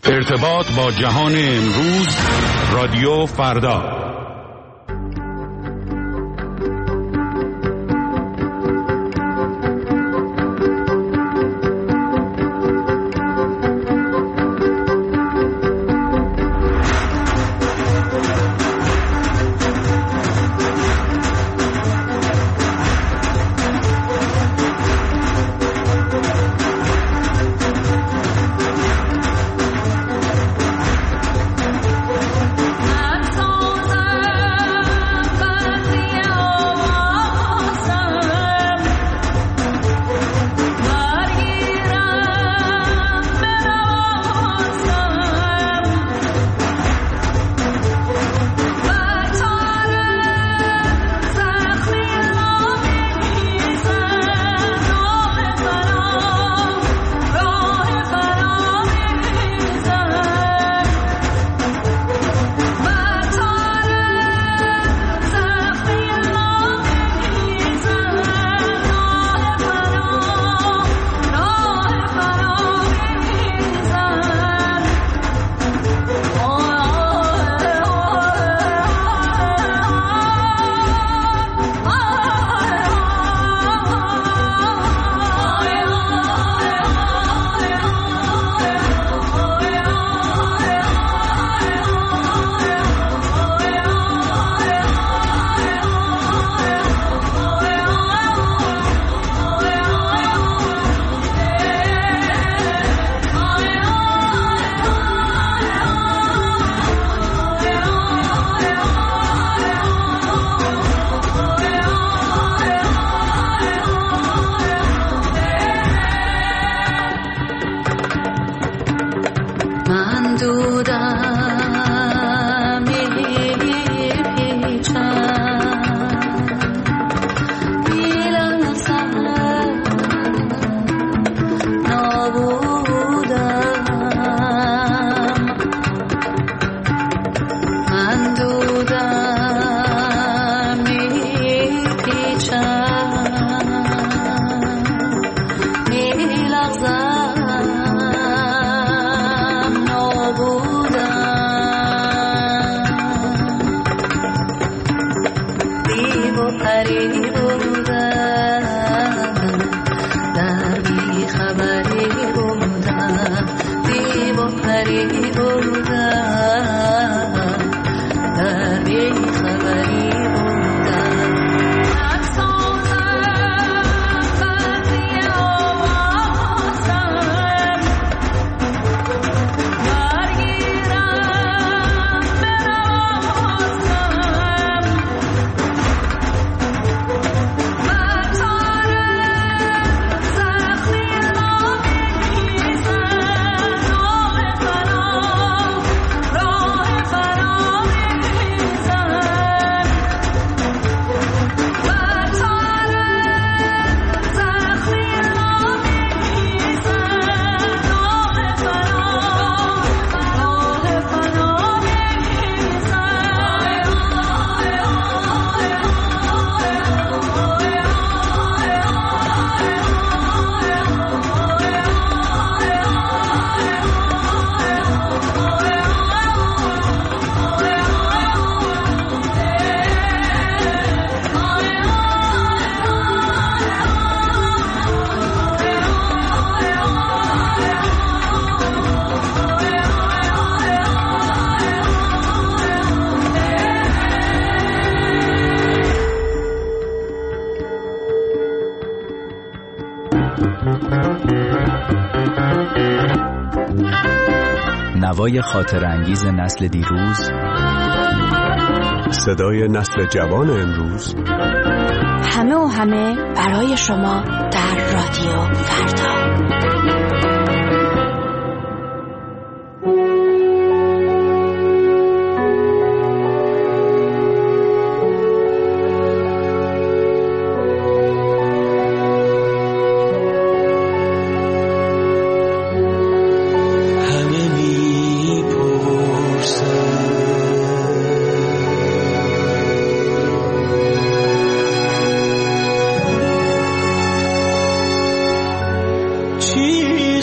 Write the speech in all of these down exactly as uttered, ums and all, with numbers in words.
ارتباط با جهان امروز، رادیو فردا. نوای خاطر انگیز نسل دیروز، صدای نسل جوان امروز، همه و همه برای شما در رادیو فردا. چی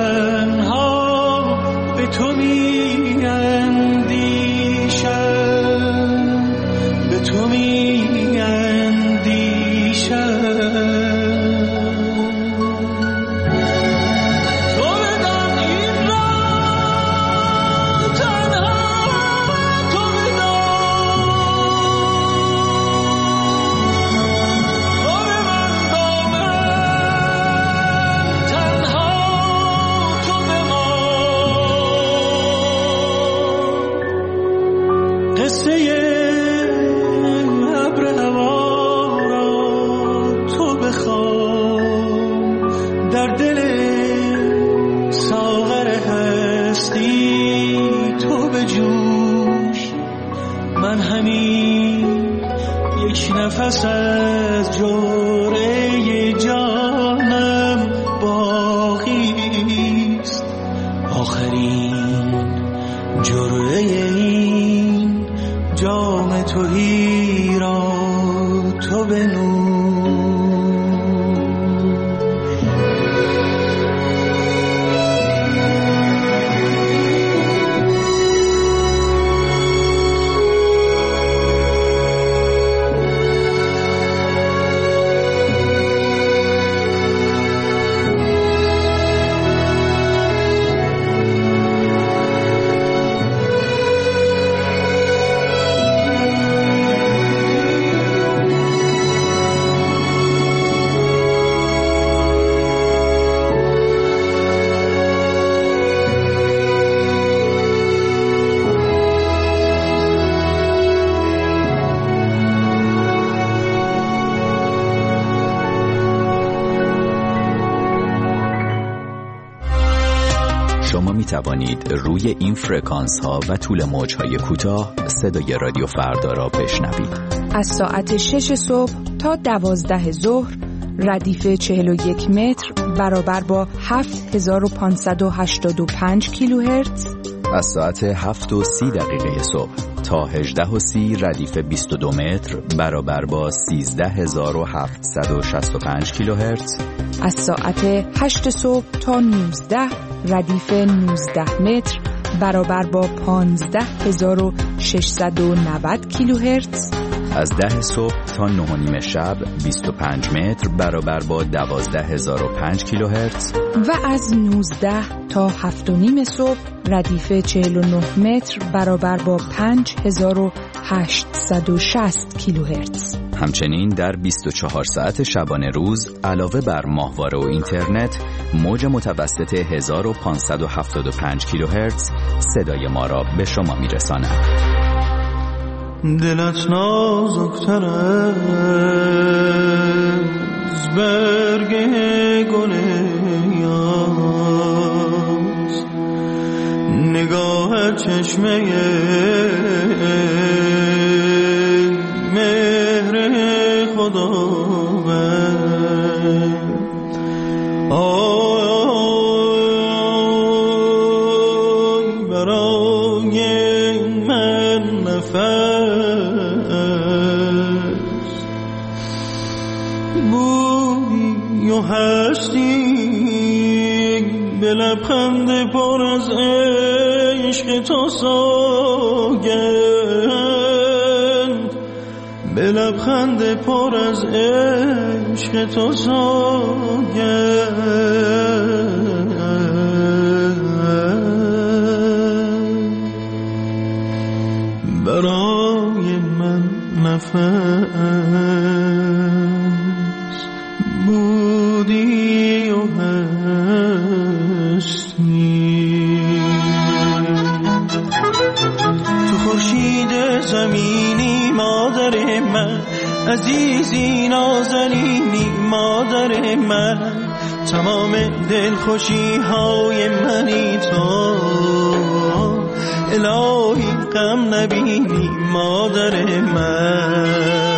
تنها به تو می اندیشم، به تو می اندیشم. نفس از جوره جانم باقیست، آخرین جوره این جام تویی را تو بنوش. شما می توانید روی این فرکانس ها و طول موج های کوتاه صدای رادیو فردا را بشنوید. از ساعت شش صبح تا دوازده ظهر ردیف چهل و یک متر برابر با هفت هزار و پانصد و هشتاد و پنج کیلوهرتز. از ساعت هفت و سی دقیقه صبح تا هجده و سی ردیف بیست و دو متر برابر با سیزده هزار و هفتصد و شصت و پنج کیلوهرتز. از ساعت هشت صبح تا نوزده ردیف نوزده متر برابر با پانزده هزار و ششصد و نود کیلوهرتز. از ده صبح تا نه و نیم شب بیست و پنج متر برابر با دوازده هزار و پنج کیلوهرتز. و از نوزده تا هفت و نیم صبح ردیف چهل و نه متر برابر با پنج هزار و هشتصد و شصت کیلوهرتز. همچنین در بیست و چهار ساعت شبانه روز علاوه بر ماهواره و اینترنت موج متوسط هزار و پانصد و هفتاد و پنج کیلوهرتز صدای ما را به شما میرساند. دلت نازک‌تر از برگ گل یاس، نگاه چشمه مهر خداوند. آی برای من نفس بودی و هستی، به لبخند پر از عشق تو سوگند، به لبخند پر از عشق تو سوگند. برای من نفس بودی و هستی. تو خورشید زمینی مادر من، عزیزی نازنینی مادر من، تمام دلخوشی های منی تو، الهی غم نبینی مادر من.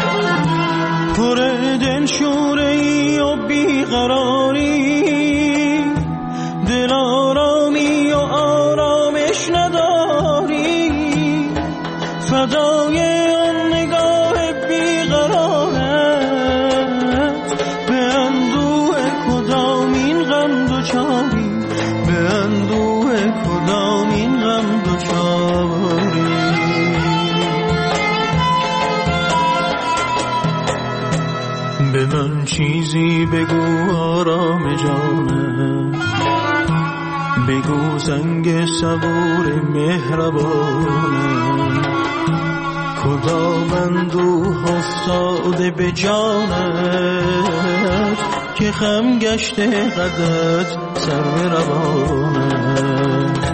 پر دل شوره‌ای و بیقراری، ناچاری، به اندوه کدام این غم دچاری. به من چیزی بگو آرام جانم، بگو زنگ صبور مهربانم، کدام اندوه افتاده به جانت که خم گشته قدت سر به روانت.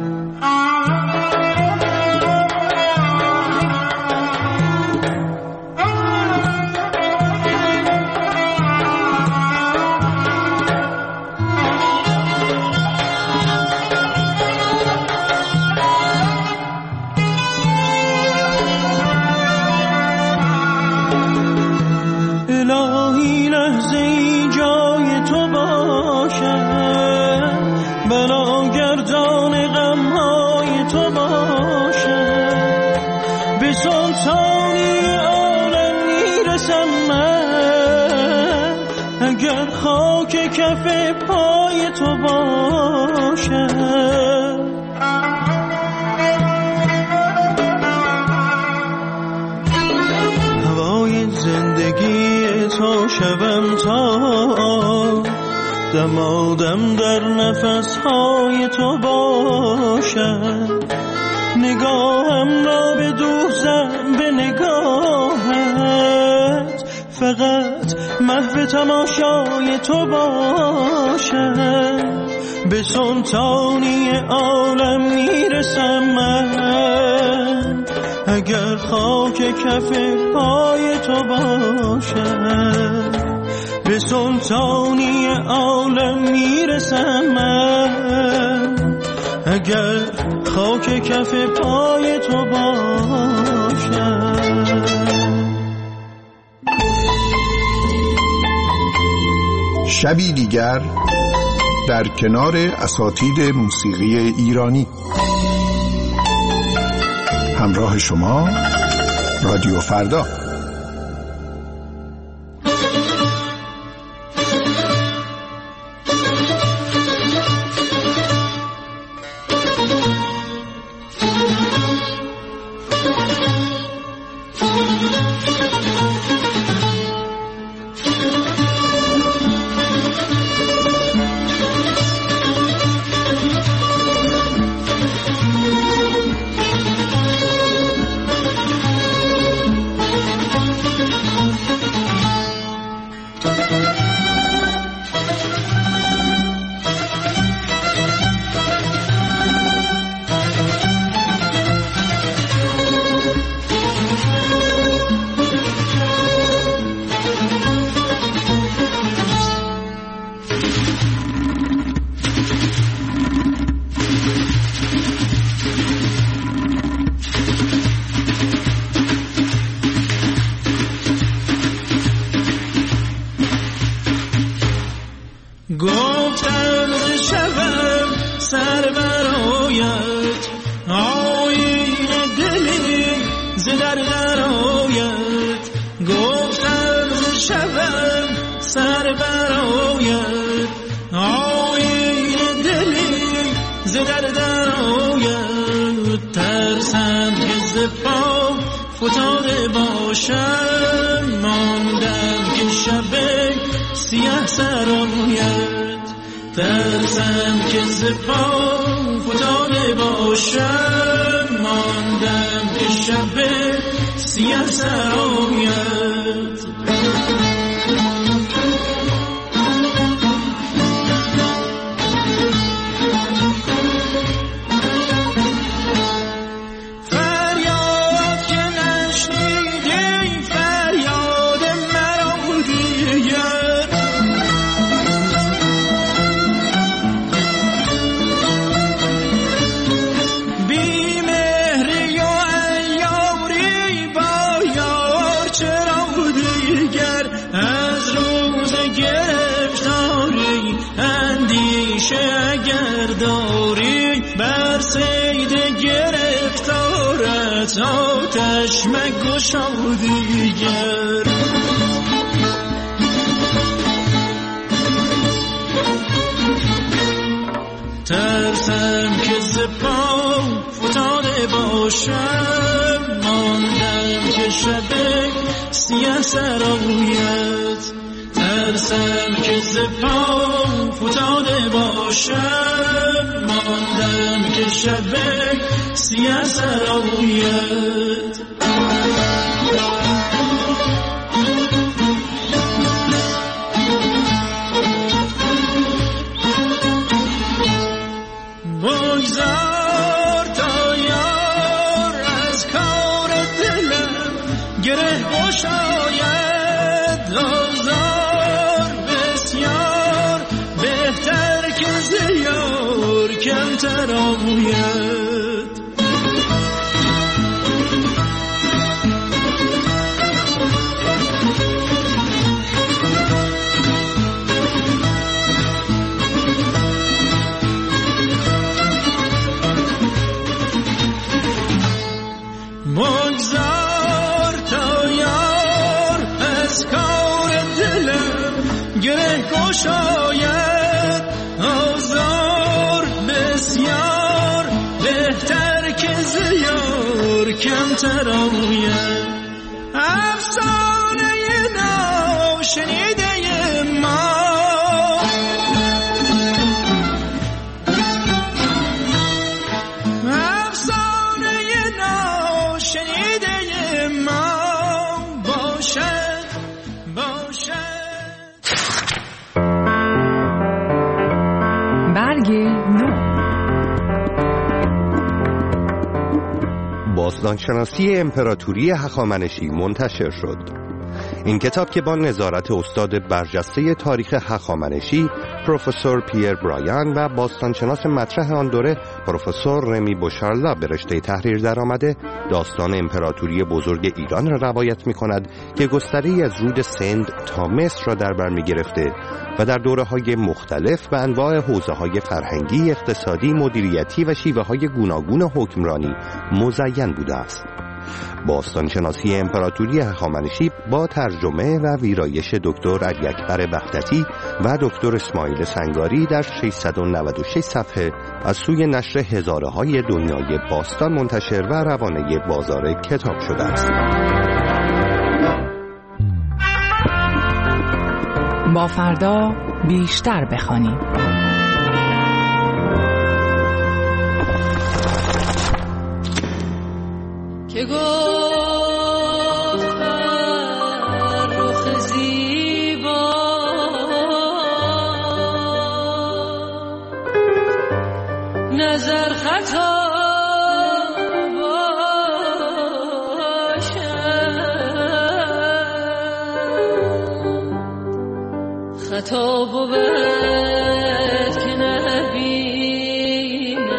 اگر خاک کف پای تو باشه، هوای زندگی تو شبم تا دمادم در نفسهای تو باشه، نگاهم را بدوزم به نگاهت، فقط محو تماشای تو باشه، به سلطانی عالم میرسم من اگر خاک کف پای تو باشه، به سلطانی عالم میرسم من اگر خاک کف پای تو باشه. شبی دیگر در کنار اساتید موسیقی ایرانی. همراه شما رادیو فردا. گفتم شبم سر برایت، آیین دلی زدر درایت، گفتم شبم سر برایت، آیین دلی زدر درایت، ترسم که زپا فتاده باشم، ماندم که شب سیاه سرایت، ترسم که زپا فتاده باشم، ماندم که شب سیاه سرایت. بر سید گرفتارت آتش مگشا دیگر. ترسم که ز پا فتاده باشم، ماندم که شب سیه سرایت. ترسم که ز پا فتاده باشم، ماندم که شب سیه سرایت. بگذار تا یار از کار دلم گره گشاید، آزار بسیار بهتر که ز یار کمتر آید. بگذار تا یار از کار دلم گره گشاید، آزار بسیار بهتر که ز یار کمتر آید. افسانه ناشنیده ما باستانشناسی امپراتوری هخامنشی منتشر شد. این کتاب که با نظارت استاد برجسته تاریخ هخامنشی پروفسور پیر برایان و باستانشناس مطرح آن دوره پروفسور رمی بوشارلا به رشته تحریر درآمده، داستان امپراتوری بزرگ ایران را روایت می‌کند که گستره‌ای از رود سند تا مصر را در بر می‌گرفته و در دوره‌های مختلف به انواع حوزه‌های فرهنگی، اقتصادی، مدیریتی و شیوه‌های گوناگون حکمرانی مزین بوده است. باستانشناسی امپراتوری هخامنشی با ترجمه و ویرایش دکتر علی اکبر وحدتی و دکتر اسماعیل سنگاری در ششصد و نود و شش صفحه از سوی نشر هزاره‌های دنیای باستان منتشر و روانه بازار کتاب شده است. با فردا بیشتر بخوانیم. که گفت فرخ زیبا نظر خطا باشد، خطا بود که نبینم،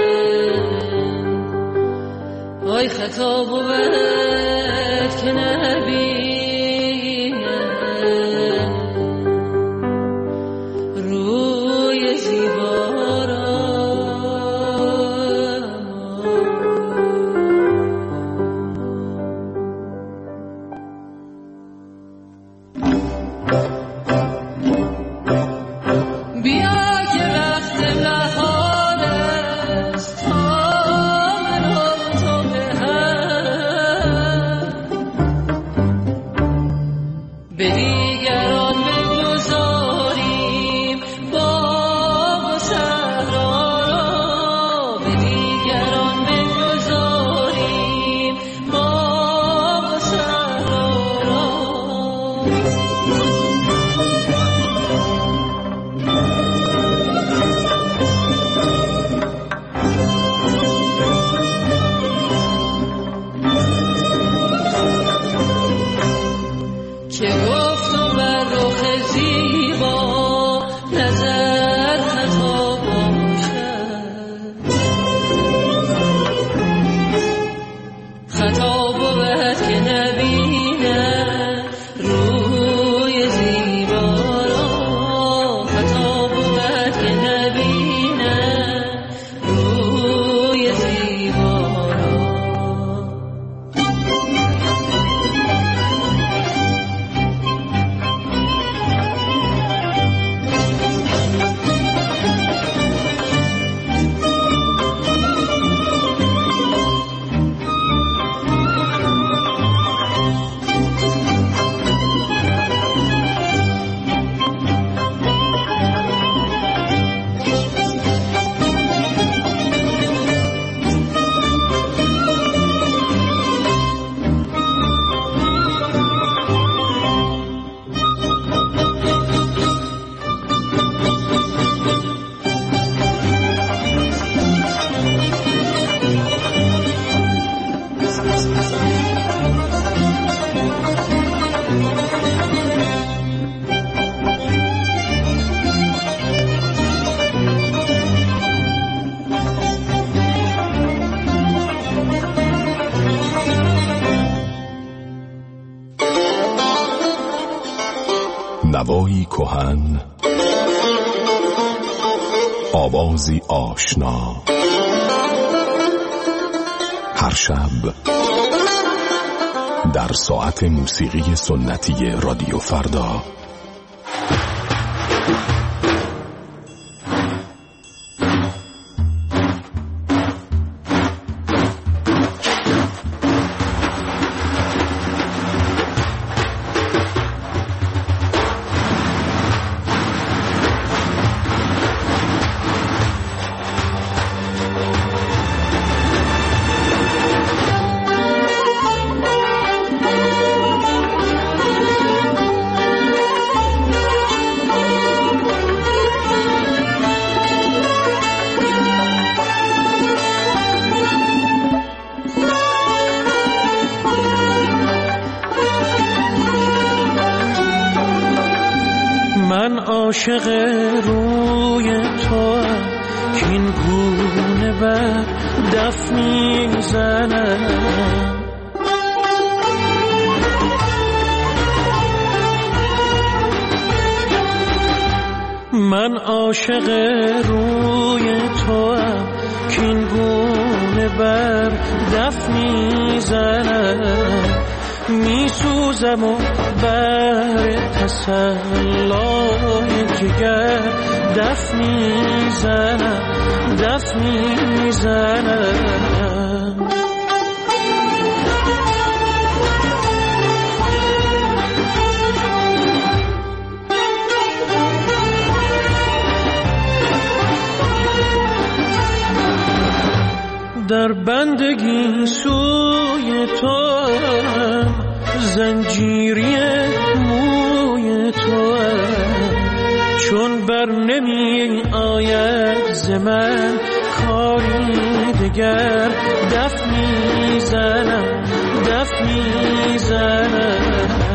وای خطا بود که نبینم روی زیبا را. بیا که وقت بهار است، تا من و تو به هم نوایی کهن، آوازی آشنا، هر شب در ساعت موسیقی سنتی رادیو فردا. عاشق روی تو که این گونه بر دف میزنم، من عاشق روی تو که این گونه بر دف میزنم، میسوزم و بر تسلای جگر دف میزنم، دف میزنم. در بندگی سوی تو زنجیری موی تو، چون بر نمی آید ز من کاری دگر دف میزنم، دف میزنم.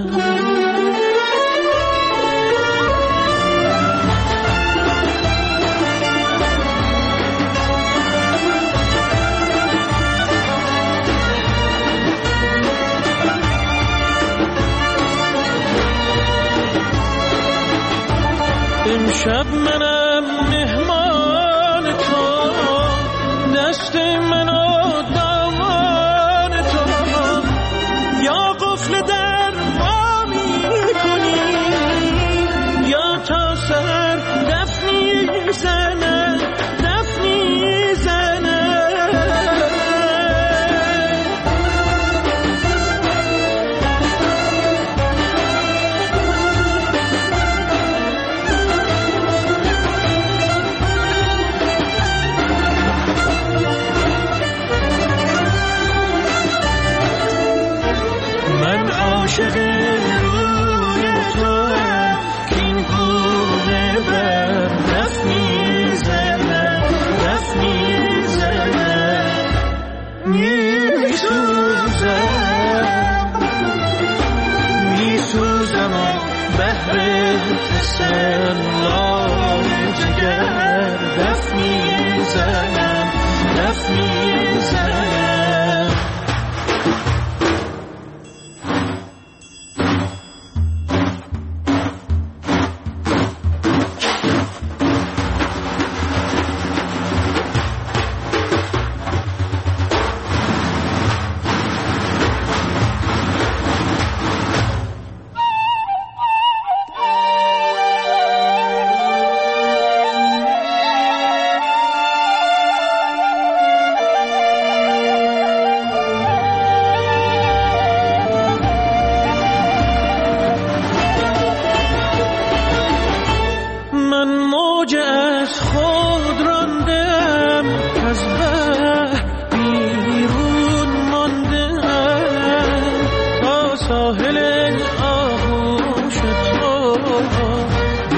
امشب منم مهمان تو، دست منو دامان تو، یا قفل در وا میکنی یا تا سر دف میزنم، دف میزنم. عاشق روی تو که این گونه بر دف میزنم، دف میزنم، میسوزم، میسوزم و بهر تسلای جگر دف میزنم، دف میزنم.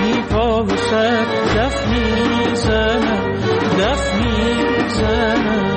دف میزنم، دف میزنم.